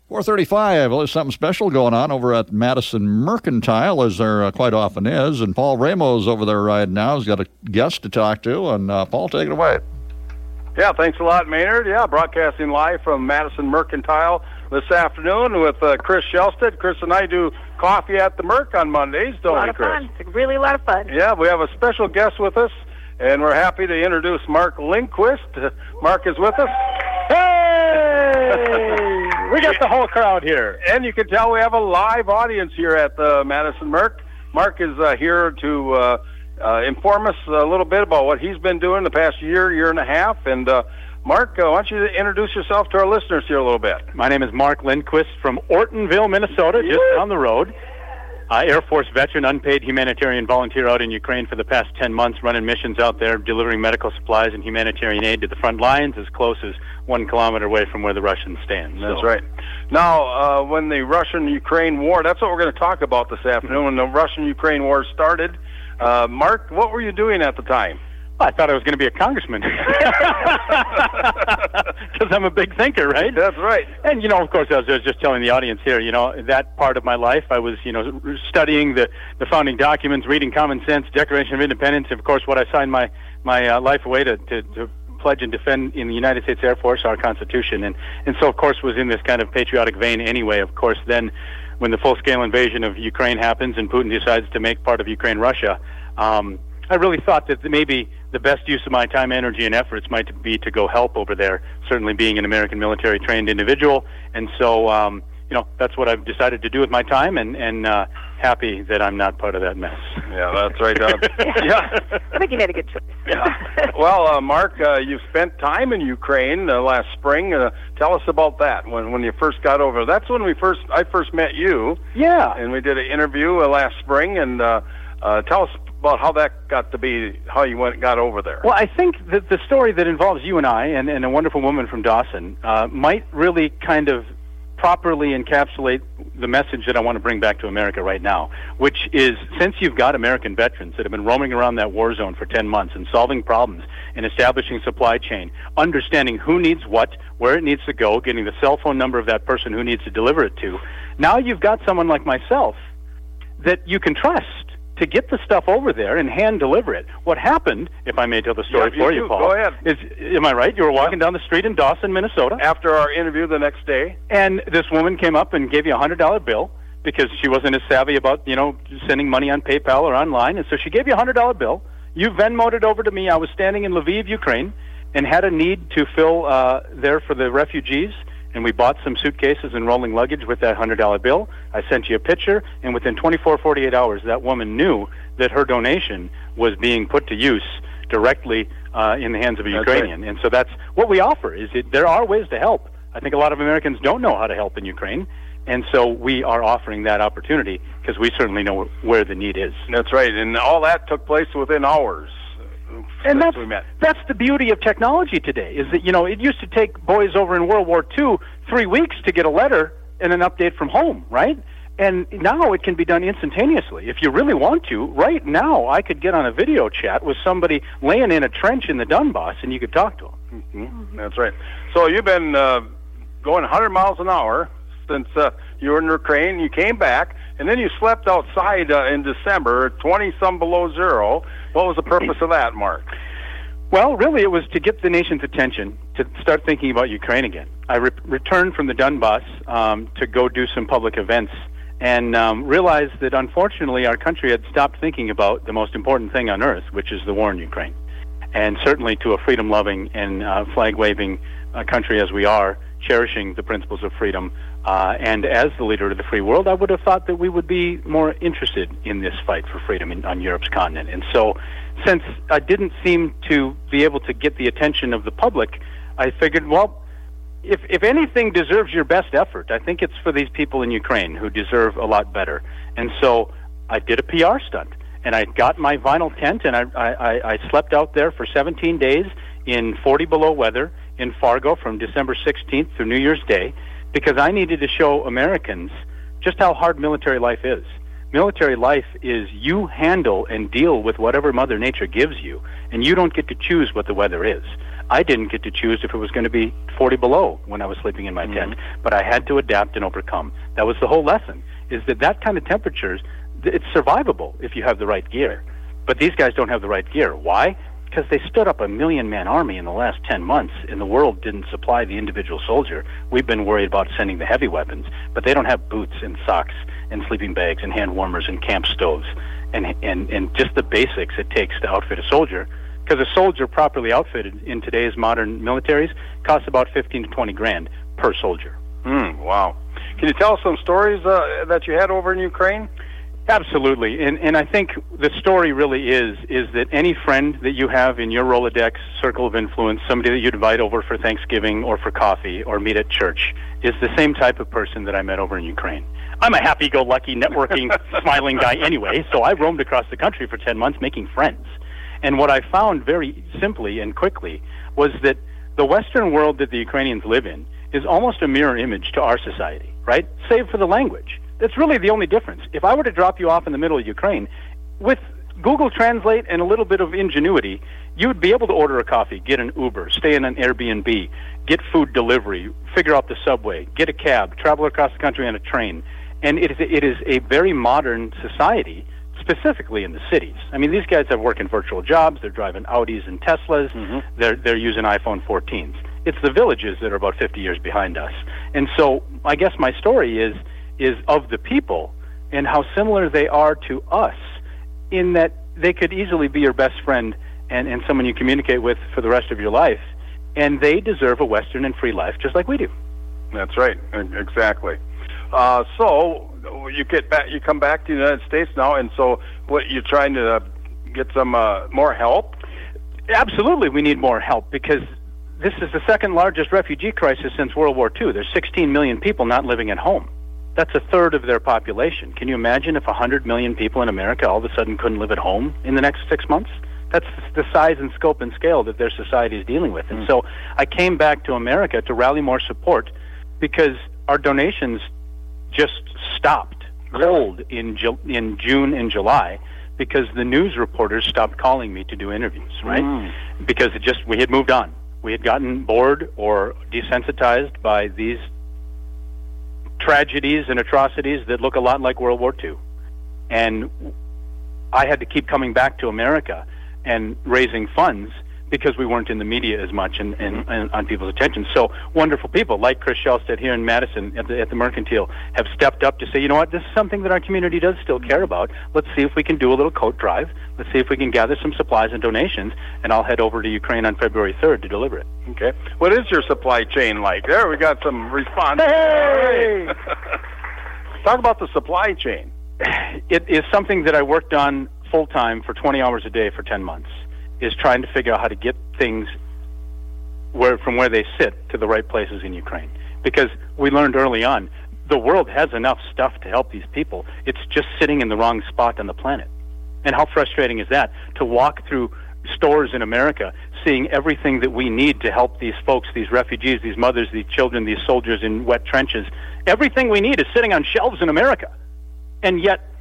4:35. Well, there's something special going on over at Madison Mercantile, as there quite often is. And Paul Ramos over there right now. He's got a guest to talk to. And Paul, take it away. Yeah, thanks a lot, Maynard. Yeah, broadcasting live from Madison Mercantile this afternoon with Chris Shelsted. Chris and I do coffee at the Merc on Mondays, don't we, Chris? A lot of fun. It's really a lot of fun. Yeah, we have a special guest with us, and we're happy to introduce Mark Lindquist. Mark is with us. Hey! We got the whole crowd here. And you can tell we have a live audience here at the Madison Merc. Mark is here to inform us a little bit about what he's been doing the past year and a half. And Mark, why don't you introduce yourself to our listeners here a little bit? My name is Mark Lindquist from Ortonville, Minnesota, just down the road. Air Force veteran, unpaid humanitarian volunteer out in Ukraine for the past 10 months, running missions out there, delivering medical supplies and humanitarian aid to the front lines as close as 1 kilometer away from where the Russians stand. That's right. Now, when the Russian-Ukraine war, that's what we're going to talk about this afternoon. When the Russian-Ukraine war started, Mark, what were you doing at the time? I thought I was going to be a congressman because I'm a big thinker, right? That's right. And, of course, as I was just telling the audience here, that part of my life, I was, studying the founding documents, reading Common Sense, Declaration of Independence, and, of course, what I signed my life away to pledge and defend in the United States Air Force, our Constitution. And so, of course, was in this kind of patriotic vein anyway. Of course, then when the full-scale invasion of Ukraine happens and Putin decides to make part of Ukraine Russia, I really thought that maybe the best use of my time, energy, and efforts might be to go help over there, certainly being an American military-trained individual. And so, that's what I've decided to do with my time, and happy that I'm not part of that mess. Yeah, that's right. Yeah. I think you made a good choice. Yeah. Well, Mark, you've spent time in Ukraine last spring. Tell us about that, when you first got over. That's when I first met you. Yeah. And we did an interview last spring, and tell us about how that got to be, how you got over there. Well, I think that the story that involves you and I and a wonderful woman from Dawson might really kind of properly encapsulate the message that I want to bring back to America right now, which is, since you've got American veterans that have been roaming around that war zone for 10 months and solving problems and establishing supply chain, understanding who needs what, where it needs to go, getting the cell phone number of that person who needs to deliver it to, now you've got someone like myself that you can trust to get the stuff over there and hand deliver it. What happened, if I may tell the story for you, Paul, go ahead. Am I right? You were walking down the street in Dawson, Minnesota. After our interview the next day. And this woman came up and gave you a $100 bill because she wasn't as savvy about, sending money on PayPal or online. And so she gave you a $100 bill. You Venmoed it over to me. I was standing in Lviv, Ukraine, and had a need to fill there for the refugees. And we bought some suitcases and rolling luggage with that $100 bill. I sent you a picture, and within 48 hours, that woman knew that her donation was being put to use directly in the hands of a Ukrainian. Right. And so that's what we offer. There are ways to help. I think a lot of Americans don't know how to help in Ukraine, and so we are offering that opportunity because we certainly know where the need is. That's right, and all that took place within hours. And that's the beauty of technology today, is that, it used to take boys over in World War II 3 weeks to get a letter and an update from home, right? And now it can be done instantaneously. If you really want to, right now I could get on a video chat with somebody laying in a trench in the Donbass and you could talk to them. Mm-hmm. That's right. So you've been going 100 miles an hour since you were in Ukraine. You came back, and then you slept outside in December, 20-some below zero. What was the purpose of that, Mark? Well, really, it was to get the nation's attention to start thinking about Ukraine again. I returned from the Donbass to go do some public events and realized that, unfortunately, our country had stopped thinking about the most important thing on earth, which is the war in Ukraine. And certainly to a freedom-loving and flag-waving country as we are, cherishing the principles of freedom, and as the leader of the free world, I would have thought that we would be more interested in this fight for freedom on Europe's continent. And so, since I didn't seem to be able to get the attention of the public, I figured, well, if anything deserves your best effort, I think it's for these people in Ukraine who deserve a lot better. And so I did a PR stunt, and I got my vinyl tent, and I slept out there for 17 days in 40 below weather in Fargo from December 16th through New Year's Day, because I needed to show Americans just how hard military life is. Military life is you handle and deal with whatever Mother Nature gives you, and you don't get to choose what the weather is. I didn't get to choose if it was going to be 40 below when I was sleeping in my tent, but I had to adapt and overcome. That was the whole lesson, is that kind of temperatures, it's survivable if you have the right gear. But these guys don't have the right gear. Why? Because they stood up a 1 million-man army in the last 10 months, and the world didn't supply the individual soldier. We've been worried about sending the heavy weapons, but they don't have boots and socks and sleeping bags and hand warmers and camp stoves and just the basics it takes to outfit a soldier. Because a soldier properly outfitted in today's modern militaries costs about 15 to 20 grand per soldier. Wow. Can you tell us some stories that you had over in Ukraine? Absolutely, and I think the story really is that any friend that you have in your Rolodex circle of influence, somebody that you'd invite over for Thanksgiving or for coffee or meet at church, is the same type of person that I met over in Ukraine. I'm a happy-go-lucky, networking, smiling guy anyway, so I roamed across the country for 10 months making friends. And what I found very simply and quickly was that the Western world that the Ukrainians live in is almost a mirror image to our society, right? Save for the language. That's really the only difference. If I were to drop you off in the middle of Ukraine, with Google Translate and a little bit of ingenuity, you would be able to order a coffee, get an Uber, stay in an Airbnb, get food delivery, figure out the subway, get a cab, travel across the country on a train. And it is a very modern society, specifically in the cities. I mean, these guys have working virtual jobs. They're driving Audis and Teslas. They're using iPhone 14s. It's the villages that are about 50 years behind us. And so I guess my story is of the people and how similar they are to us in that they could easily be your best friend and someone you communicate with for the rest of your life. And they deserve a Western and free life just like we do. That's right. Exactly. So you come back to the United States now, and so what, you're trying to get some more help? Absolutely, we need more help because this is the second largest refugee crisis since World War II. There's 16 million people not living at home. That's a third of their population. Can you imagine if 100 million people in America all of a sudden couldn't live at home in the next 6 months? That's the size and scope and scale that their society is dealing with. And so I came back to America to rally more support because our donations just stopped cold in June and July because the news reporters stopped calling me to do interviews, right? Because we had moved on. We had gotten bored or desensitized by these tragedies and atrocities that look a lot like World War II. And I had to keep coming back to America and raising funds because we weren't in the media as much and on people's attention. So wonderful people like Chris Shelstead here in Madison at the Mercantile have stepped up to say, you know what, this is something that our community does still care about. Let's see if we can do a little coat drive. Let's see if we can gather some supplies and donations, and I'll head over to Ukraine on February 3rd to deliver it. Okay. What is your supply chain like? There, we got some response. Hey! Talk about the supply chain. It is something that I worked on full-time for 20 hours a day for 10 months. Is trying to figure out how to get things from where they sit to the right places in Ukraine. Because we learned early on, the world has enough stuff to help these people. It's just sitting in the wrong spot on the planet. And how frustrating is that, to walk through stores in America seeing everything that we need to help these folks, these refugees, these mothers, these children, these soldiers in wet trenches. Everything we need is sitting on shelves in America. And yet,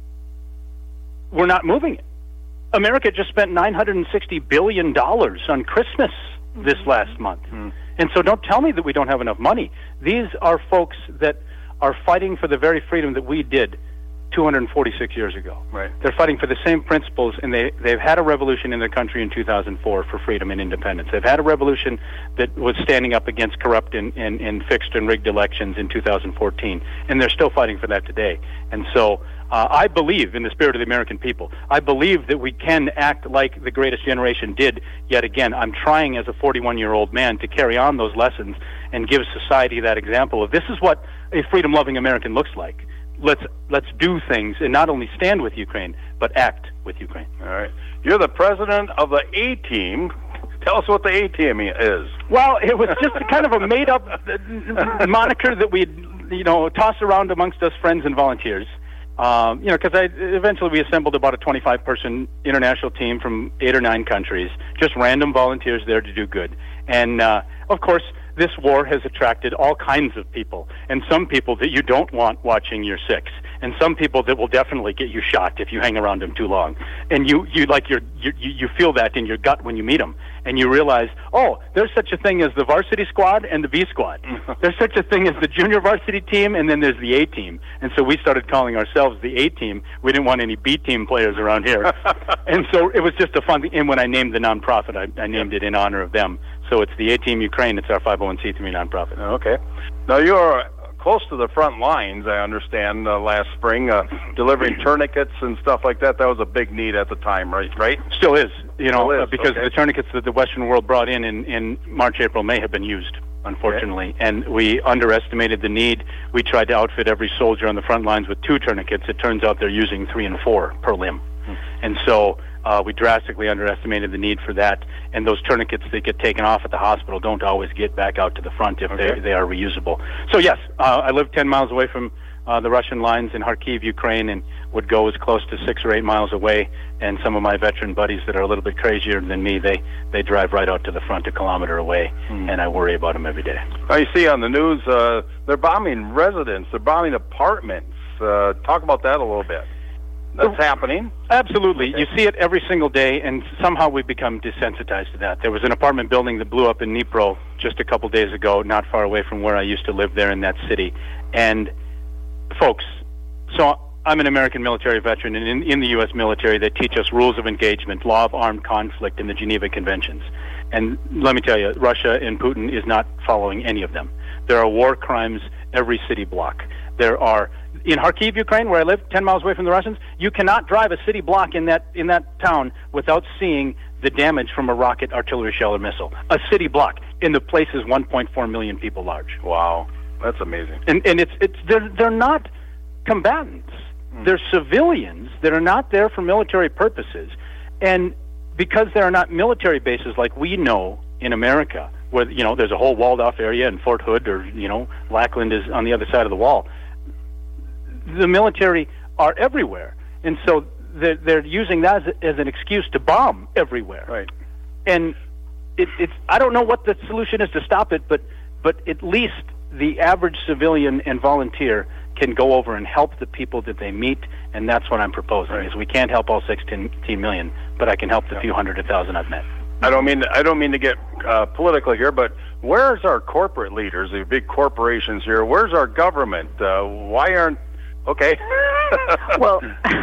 we're not moving it. America just spent $960 billion on Christmas this last month. And so don't tell me that we don't have enough money. These are folks that are fighting for the very freedom that we did 246 years ago. Right. They're fighting for the same principles, and they've had a revolution in their country in 2004 for freedom and independence. They've had a revolution that was standing up against corrupt and fixed and rigged elections in 2014, and they're still fighting for that today. And so I believe in the spirit of the American people. I believe that we can act like the greatest generation did. Yet again, I'm trying as a 41-year-old man to carry on those lessons and give society that example of this is what a freedom-loving American looks like. Let's do things and not only stand with Ukraine, but act with Ukraine. All right. You're the president of the A-Team. Tell us what the A-Team is. Well, it was just kind of a made-up moniker that we'd toss around amongst us friends and volunteers. Because eventually we assembled about a 25-person international team from 8 or 9 countries, just random volunteers there to do good. And, of course, this war has attracted all kinds of people, and some people that you don't want watching your 6, and some people that will definitely get you shot if you hang around them too long. And you feel that in your gut when you meet them. and you realize, oh, there's such a thing as the varsity squad and the B squad. There's such a thing as the junior varsity team, and then there's the A team. And so we started calling ourselves the A team. We didn't want any B team players around here. And so it was just a fun thing. And when I named the nonprofit, I named it in honor of them. So it's the A Team Ukraine. It's our 501c3 nonprofit. Okay. Now, you're close to the front lines, I understand, last spring, delivering tourniquets and stuff like that. That was a big need at the time, right? Still is, because okay. the tourniquets that the Western world brought in March, April, May have been used, unfortunately. Okay. And we underestimated the need. We tried to outfit every soldier on the front lines with 2 tourniquets. It turns out they're using 3 and 4 per limb. And so we drastically underestimated the need for that. And those tourniquets that get taken off at the hospital don't always get back out to the front if they are reusable. So yes, I live 10 miles away from the Russian lines in Kharkiv, Ukraine, and would go as close to 6 or 8 miles away. And some of my veteran buddies that are a little bit crazier than me, they drive right out to the front, a kilometer away, and I worry about them every day. Now, you see on the news, they're bombing residents, they're bombing apartments. Talk about that a little bit. That's happening. Absolutely. Okay. You see it every single day, and somehow we've become desensitized to that. There was an apartment building that blew up in Dnipro just a couple days ago, not far away from where I used to live there in that city. And, folks, so I'm an American military veteran, and in the U.S. military, they teach us rules of engagement, law of armed conflict, and the Geneva Conventions. And let me tell you, Russia and Putin is not following any of them. There are war crimes every city block. There are... In Kharkiv, Ukraine, where I live, 10 miles away from the Russians, you cannot drive a city block in that town without seeing the damage from a rocket, artillery shell, or missile. A city block, and the place is 1.4 million people large. Wow, that's amazing. And they're not combatants. They're civilians that are not there for military purposes. And because there are not military bases like we know in America, where there's a whole walled-off area, and Fort Hood or Lackland is on the other side of the wall. The military are everywhere, and so they're using that as an excuse to bomb everywhere. Right. And it's I don't know what the solution is to stop it, but at least the average civilian and volunteer can go over and help the people that they meet, and that's what I'm proposing. Right. Is we can't help all 16 million, but I can help the few 100,000 I've met. I don't mean to get political here, but where's our corporate leaders, the big corporations here? Where's our government? Why aren't Okay. Well,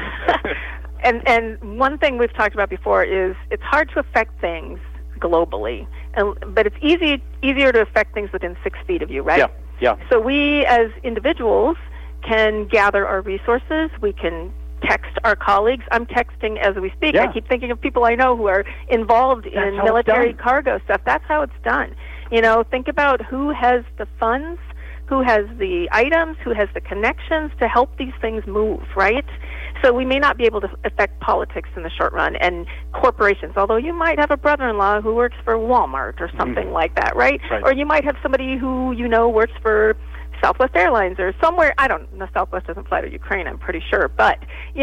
and one thing we've talked about before is it's hard to affect things globally, but it's easier to affect things within 6 feet of you, right? Yeah. So we as individuals can gather our resources. We can text our colleagues. I'm texting as we speak. Yeah. I keep thinking of people I know who are involved in military cargo stuff. That's how it's done. Think about who has the funds, who has the items, who has the connections to help these things move, right? So we may not be able to affect politics in the short run and corporations, although you might have a brother-in-law who works for Walmart or something like that, right? Or you might have somebody who works for Southwest Airlines or somewhere. I don't know, Southwest doesn't fly to Ukraine, I'm pretty sure. But,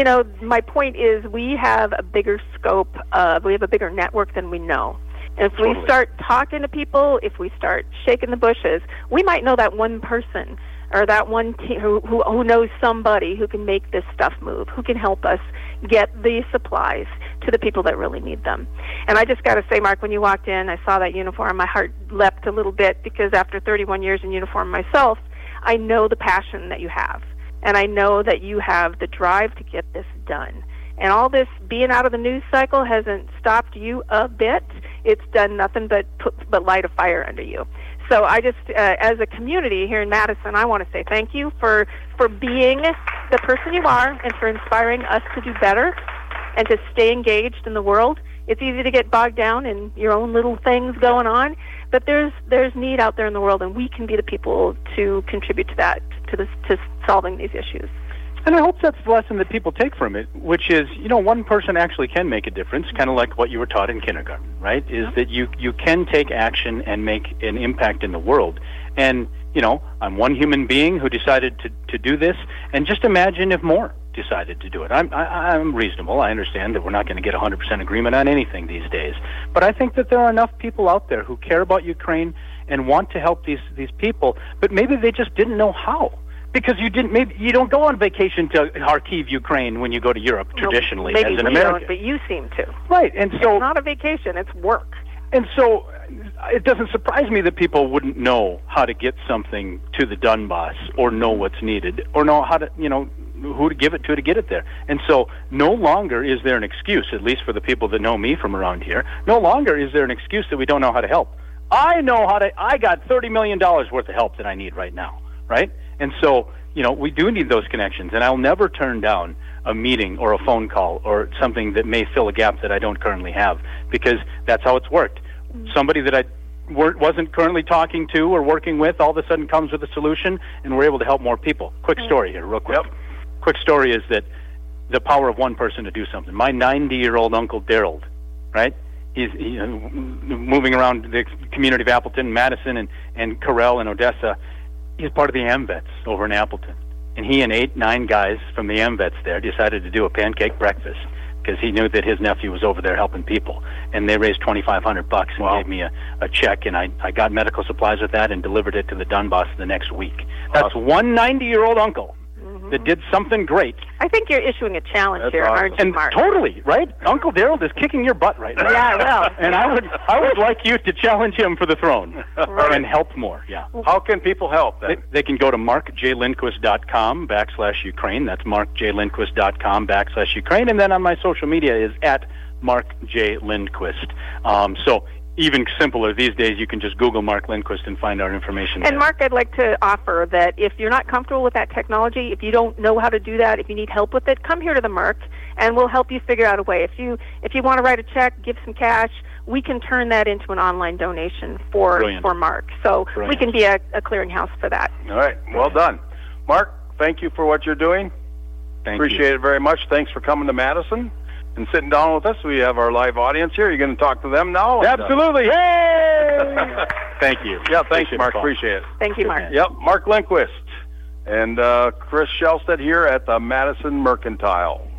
my point is we have a bigger scope, we have a bigger network than we know. And if we start talking to people, if we start shaking the bushes, we might know that one person or that one team who knows somebody who can make this stuff move, who can help us get the supplies to the people that really need them. And I just got to say, Mark, when you walked in, I saw that uniform, my heart leapt a little bit because after 31 years in uniform myself, I know the passion that you have. And I know that you have the drive to get this done. And all this being out of the news cycle hasn't stopped you a bit. It's done nothing but light a fire under you. So I just, as a community here in Madison, I want to say thank you for being the person you are and for inspiring us to do better and to stay engaged in the world. It's easy to get bogged down in your own little things going on, but there's need out there in the world, and we can be the people to contribute to that, to solving these issues. And I hope that's the lesson that people take from it, which is, one person actually can make a difference, kind of like what you were taught in kindergarten, right? Is that you can take action and make an impact in the world. And, I'm one human being who decided to do this, and just imagine if more decided to do it. I'm reasonable. I understand that we're not going to get 100% agreement on anything these days. But I think that there are enough people out there who care about Ukraine and want to help these people, but maybe they just didn't know how. Because you don't go on vacation to Kharkiv, Ukraine when you go to Europe traditionally as an American. Don't, but you seem to. Right, and so it's not a vacation; it's work. And so it doesn't surprise me that people wouldn't know how to get something to the Dunboss, or know what's needed, or know how to, who to give it to get it there. And so no longer is there an excuse, at least for the people that know me from around here, no longer is there an excuse that we don't know how to help. I got $30 million worth of help that I need right now, right? And so, we do need those connections, and I'll never turn down a meeting or a phone call or something that may fill a gap that I don't currently have, because that's how it's worked. Somebody that I wasn't currently talking to or working with all of a sudden comes with a solution, and we're able to help more people. Quick story here, real quick. Yep. Quick story is that the power of one person to do something. My 90-year-old Uncle Daryl, right? He's moving around the community of Appleton, Madison, and Corral and Odessa. He's part of the AMVETS over in Appleton. And he and 8-9 guys from the AMVETS there decided to do a pancake breakfast because he knew that his nephew was over there helping people. And they raised $2,500 and gave me a check, and I got medical supplies with that and delivered it to the Dunboss the next week. That's one 90-year-old uncle that did something great. I think you're issuing a challenge here, aren't you, Mark? Totally, right? Uncle Daryl is kicking your butt right now. Yeah, well. And I would like you to challenge him for the throne and help more. Yeah. How can people help then? They can go to markjlindquist.com/Ukraine. That's markjlindquist.com/Ukraine. And then on my social media is at Mark J. Lindquist. So even simpler these days, you can just Google Mark Lindquist and find our information. And Mark, I'd like to offer that if you're not comfortable with that technology, if you don't know how to do that, if you need help with it, come here to the Merc, and we'll help you figure out a way. If you want to write a check, give some cash, we can turn that into an online donation for Mark. So we can be a clearinghouse for that. All right. Well done. Mark, thank you for what you're doing. Appreciate it very much. Thanks for coming to Madison and sitting down with us. We have our live audience here. You're going to talk to them now? Absolutely. Hey! Thank you. Yeah, thanks, Mark. Appreciate it. Thank you, Mark. Yep, Mark Lindquist and Chris Shelstead here at the Madison Mercantile.